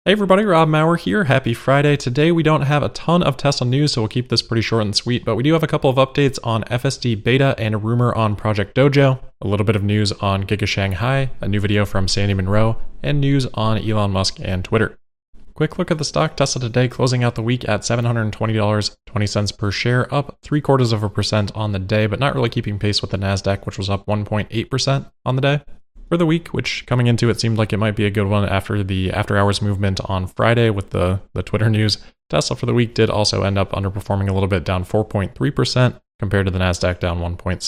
Hey everybody, Rob Maurer here. Happy Friday. Today we don't have a ton of Tesla news, so we'll keep this pretty short and sweet, but we do have a couple of updates on FSD Beta and a rumor on Project Dojo, a little bit of news on Giga Shanghai, a new video from Sandy Munro, and news on Elon Musk and Twitter. Quick look at the stock. Tesla today closing out the week at $720.20 per share, up 0.75% on the day, but not really keeping pace with the NASDAQ, which was up 1.8% on the day. For the week, which coming into it seemed like it might be a good one after the after-hours movement on Friday with the Twitter news, Tesla for the week did also end up underperforming a little bit, down 4.3% compared to the NASDAQ down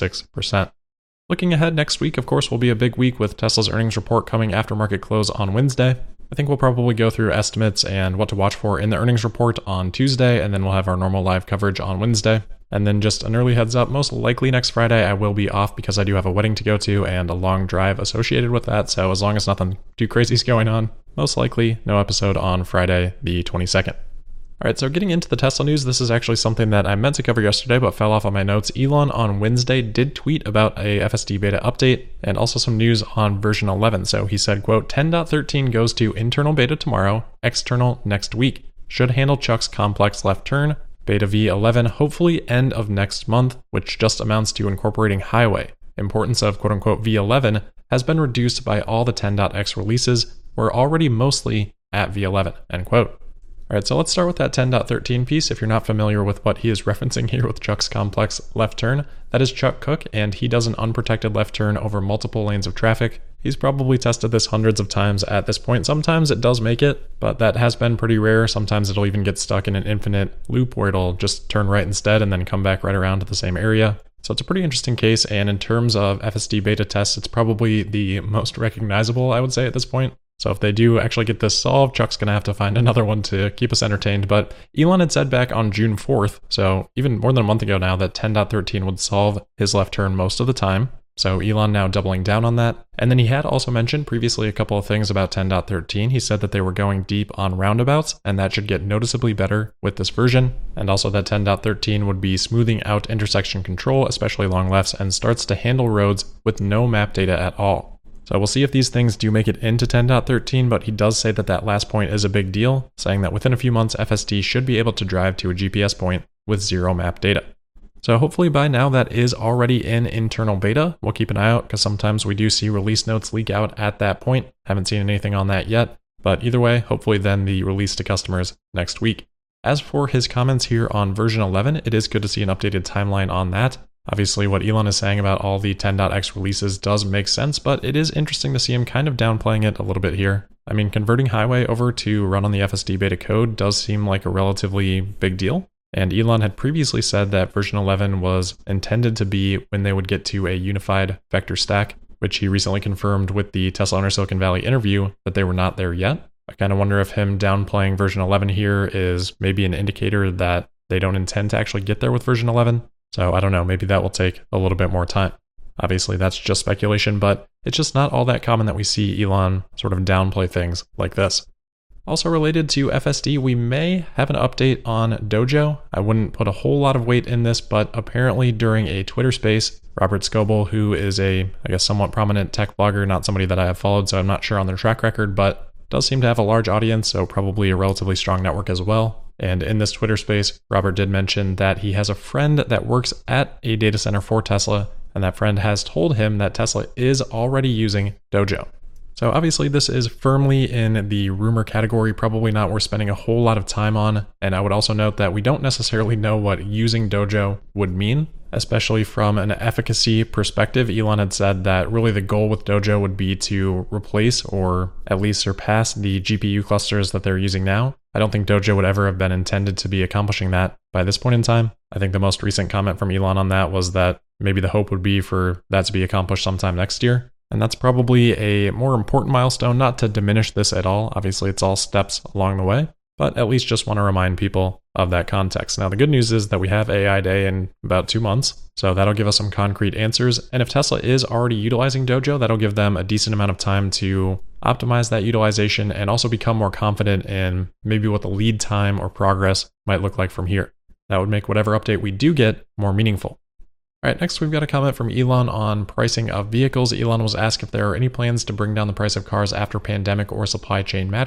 1.6%. Looking ahead, next week, of course, will be a big week with Tesla's earnings report coming after market close on Wednesday. I think we'll probably go through estimates and what to watch for in the earnings report on Tuesday, and then we'll have our normal live coverage on Wednesday. And then just an early heads up, most likely next Friday I will be off because I do have a wedding to go to and a long drive associated with that. So as long as nothing too crazy is going on, most likely no episode on Friday the 22nd. All right, so getting into the Tesla news, this is actually something that I meant to cover yesterday but fell off on my notes. Elon on Wednesday did tweet about a FSD beta update and also some news on version 11. So he said, quote, 10.13 goes to internal beta tomorrow, external next week. Should handle Chuck's complex left turn. Beta V11 hopefully end of next month, which just amounts to incorporating highway. Importance of quote-unquote V11 has been reduced by all the 10.x releases. We're already mostly at V11, end quote. All right, so let's start with that 10.13 piece. If you're not familiar with what he is referencing here with Chuck's complex left turn, that is Chuck Cook, and he does an unprotected left turn over multiple lanes of traffic. He's probably tested this hundreds of times at this point. Sometimes it does make it, but that has been pretty rare. Sometimes it'll even get stuck in an infinite loop where it'll just turn right instead and then come back right around to the same area. So it's a pretty interesting case, and in terms of FSD beta tests, it's probably the most recognizable, I would say, at this point. So if they do actually get this solved, Chuck's going to have to find another one to keep us entertained. But Elon had said back on June 4th, so even more than a month ago now, that 10.13 would solve his left turn most of the time. So Elon now doubling down on that. And then he had also mentioned previously a couple of things about 10.13. He said that they were going deep on roundabouts, and that should get noticeably better with this version. And also that 10.13 would be smoothing out intersection control, especially long lefts, and starts to handle roads with no map data at all. So we'll see if these things do make it into 10.13, but he does say that that last point is a big deal, saying that within a few months, FSD should be able to drive to a GPS point with zero map data. So hopefully by now that is already in internal beta. We'll keep an eye out because sometimes we do see release notes leak out at that point. Haven't seen anything on that yet, but either way, hopefully then the release to customers next week. As for his comments here on version 11, it is good to see an updated timeline on that. Obviously, what Elon is saying about all the 10.x releases does make sense, but it is interesting to see him kind of downplaying it a little bit here. I mean, converting Highway over to run on the FSD beta code does seem like a relatively big deal. And Elon had previously said that version 11 was intended to be when they would get to a unified vector stack, which he recently confirmed with the Tesla Owner Silicon Valley interview that they were not there yet. I kind of wonder if him downplaying version 11 here is maybe an indicator that they don't intend to actually get there with version 11. So I don't know, maybe that will take a little bit more time. Obviously, that's just speculation, but it's just not all that common that we see Elon sort of downplay things like this. Also related to FSD, we may have an update on Dojo. I wouldn't put a whole lot of weight in this, but apparently during a Twitter space, Robert Scoble, who is a, I guess, somewhat prominent tech blogger, not somebody that I have followed, so I'm not sure on their track record, but does seem to have a large audience, so probably a relatively strong network as well. And in this Twitter space, Robert did mention that he has a friend that works at a data center for Tesla, and that friend has told him that Tesla is already using Dojo. So obviously this is firmly in the rumor category, probably not worth spending a whole lot of time on. And I would also note that we don't necessarily know what using Dojo would mean, especially from an efficacy perspective. Elon had said that really the goal with Dojo would be to replace or at least surpass the GPU clusters that they're using now. I don't think Dojo would ever have been intended to be accomplishing that by this point in time. I think the most recent comment from Elon on that was that maybe the hope would be for that to be accomplished sometime next year. And that's probably a more important milestone, not to diminish this at all. Obviously, it's all steps along the way, but at least just want to remind people of that context. Now, the good news is that we have AI Day in about 2 months, so that'll give us some concrete answers. And if Tesla is already utilizing Dojo, that'll give them a decent amount of time to optimize that utilization and also become more confident in maybe what the lead time or progress might look like from here. That would make whatever update we do get more meaningful. All right, next we've got a comment from Elon on pricing of vehicles. Elon was asked if there are any plans to bring down the price of cars after pandemic or supply chain matters.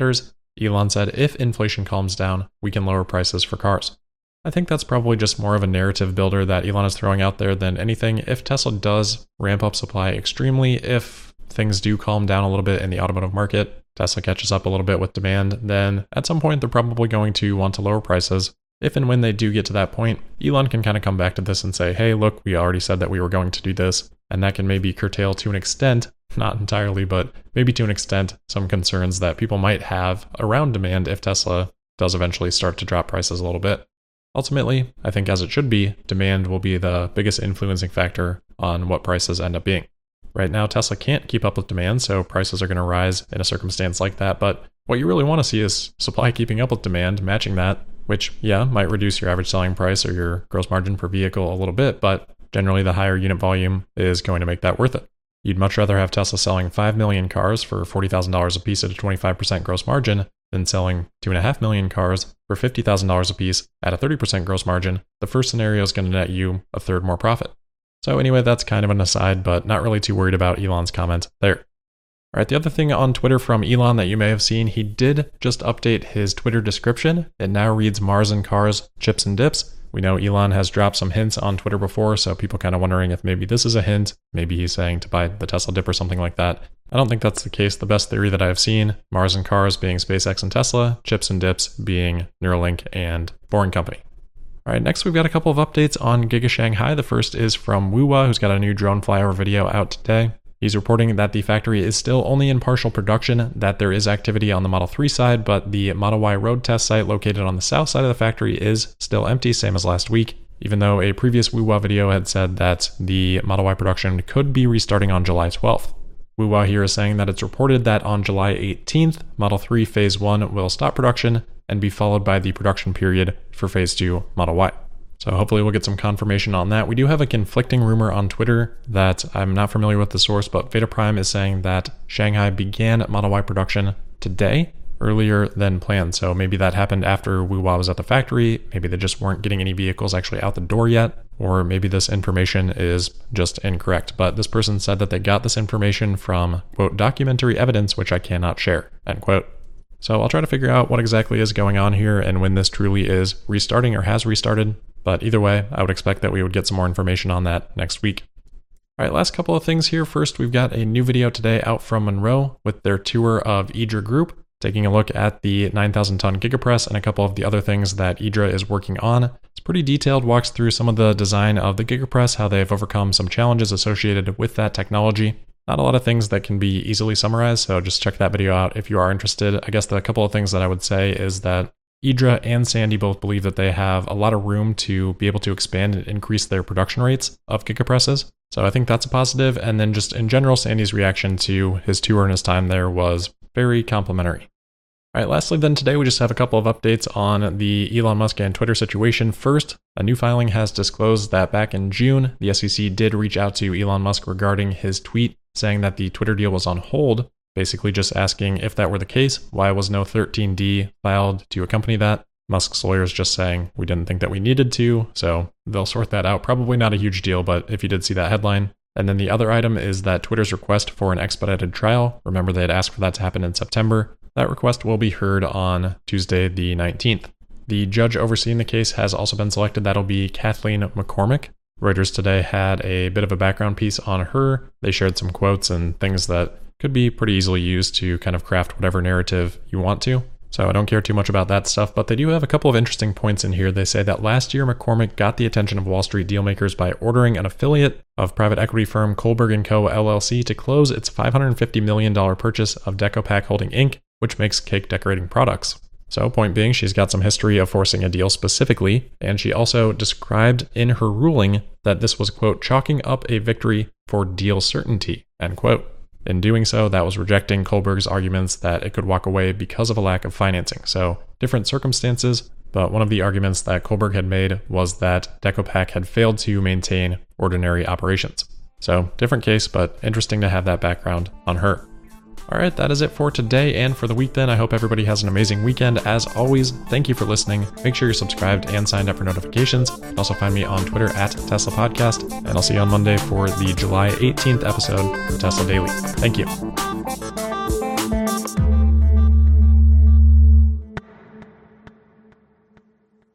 Elon said if inflation calms down, we can lower prices for cars. I think that's probably just more of a narrative builder that Elon is throwing out there than anything. If Tesla does ramp up supply extremely, if things do calm down a little bit in the automotive market, Tesla catches up a little bit with demand, then at some point they're probably going to want to lower prices. If and when they do get to that point, Elon can kind of come back to this and say, hey, look, we already said that we were going to do this. And that can maybe curtail to an extent, not entirely, but maybe to an extent, some concerns that people might have around demand if Tesla does eventually start to drop prices a little bit. Ultimately, I think as it should be, demand will be the biggest influencing factor on what prices end up being. Right now, Tesla can't keep up with demand, so prices are going to rise in a circumstance like that. But what you really want to see is supply keeping up with demand, matching that, which, yeah, might reduce your average selling price or your gross margin per vehicle a little bit, but generally the higher unit volume is going to make that worth it. You'd much rather have Tesla selling 5 million cars for $40,000 a piece at a 25% gross margin than selling 2.5 million cars for $50,000 a piece at a 30% gross margin. The first scenario is going to net you a third more profit. So anyway, that's kind of an aside, but not really too worried about Elon's comment there. All right, the other thing on Twitter from Elon that you may have seen, he did just update his Twitter description. It now reads Mars and Cars, Chips and Dips. We know Elon has dropped some hints on Twitter before, so people kind of wondering if maybe this is a hint. Maybe he's saying to buy the Tesla dip or something like that. I don't think that's the case. The best theory that I have seen, Mars and Cars being SpaceX and Tesla, Chips and Dips being Neuralink and Boring Company. All right, next we've got a couple of updates on Giga Shanghai. The first is from Wuwa, who's got a new drone flyover video out today. He's reporting that the factory is still only in partial production, that there is activity on the Model 3 side, but the Model Y road test site located on the south side of the factory is still empty, same as last week, even though a previous Wuwa video had said that the Model Y production could be restarting on July 12th. Wuwa here is saying that it's reported that on July 18th, Model 3 Phase 1 will stop production and be followed by the production period for Phase 2 Model Y. So hopefully we'll get some confirmation on that. We do have a conflicting rumor on Twitter that I'm not familiar with the source, but Veda Prime is saying that Shanghai began Model Y production today, earlier than planned. So maybe that happened after Wuwa was at the factory. Maybe they just weren't getting any vehicles actually out the door yet, or maybe this information is just incorrect. But this person said that they got this information from, quote, documentary evidence, which I cannot share, end quote. So I'll try to figure out what exactly is going on here and when this truly is restarting or has restarted. But either way, I would expect that we would get some more information on that next week. All right, last couple of things here. First, we've got a new video today out from Monroe with their tour of Idra Group, taking a look at the 9,000-ton gigapress and a couple of the other things that Idra is working on. It's pretty detailed, walks through some of the design of the gigapress, how they've overcome some challenges associated with that technology. Not a lot of things that can be easily summarized, so just check that video out if you are interested. I guess the couple of things that I would say is that Idra and Sandy both believe that they have a lot of room to be able to expand and increase their production rates of gigapresses. So I think that's a positive. And then just in general, Sandy's reaction to his tour and his time there was very complimentary. All right, lastly then today we just have a couple of updates on the Elon Musk and Twitter situation. First, a new filing has disclosed that back in June, the SEC did reach out to Elon Musk regarding his tweet saying that the Twitter deal was on hold. Basically just asking if that were the case, why was no 13D filed to accompany that? Musk's lawyers just saying we didn't think that we needed to, so they'll sort that out. Probably not a huge deal, but if you did see that headline. And then the other item is that Twitter's request for an expedited trial. Remember they had asked for that to happen in September. That request will be heard on Tuesday the 19th. The judge overseeing the case has also been selected. That'll be Kathleen McCormick. Reuters today had a bit of a background piece on her. They shared some quotes and things that could be pretty easily used to kind of craft whatever narrative you want to. So I don't care too much about that stuff, but they do have a couple of interesting points in here. They say that last year McCormick got the attention of Wall Street dealmakers by ordering an affiliate of private equity firm Kohlberg & Co. LLC to close its $550 million purchase of DecoPac Holding Inc., which makes cake decorating products. So point being, she's got some history of forcing a deal specifically, and she also described in her ruling that this was, quote, chalking up a victory for deal certainty, end quote. In doing so, that was rejecting Kohlberg's arguments that it could walk away because of a lack of financing. So different circumstances, but one of the arguments that Kohlberg had made was that DecoPac had failed to maintain ordinary operations. So different case, but interesting to have that background on her. All right, that is it for today and for the week then. I hope everybody has an amazing weekend. As always, thank you for listening. Make sure you're subscribed and signed up for notifications. Also find me on Twitter at Tesla Podcast, and I'll see you on Monday for the July 18th episode of Tesla Daily. Thank you.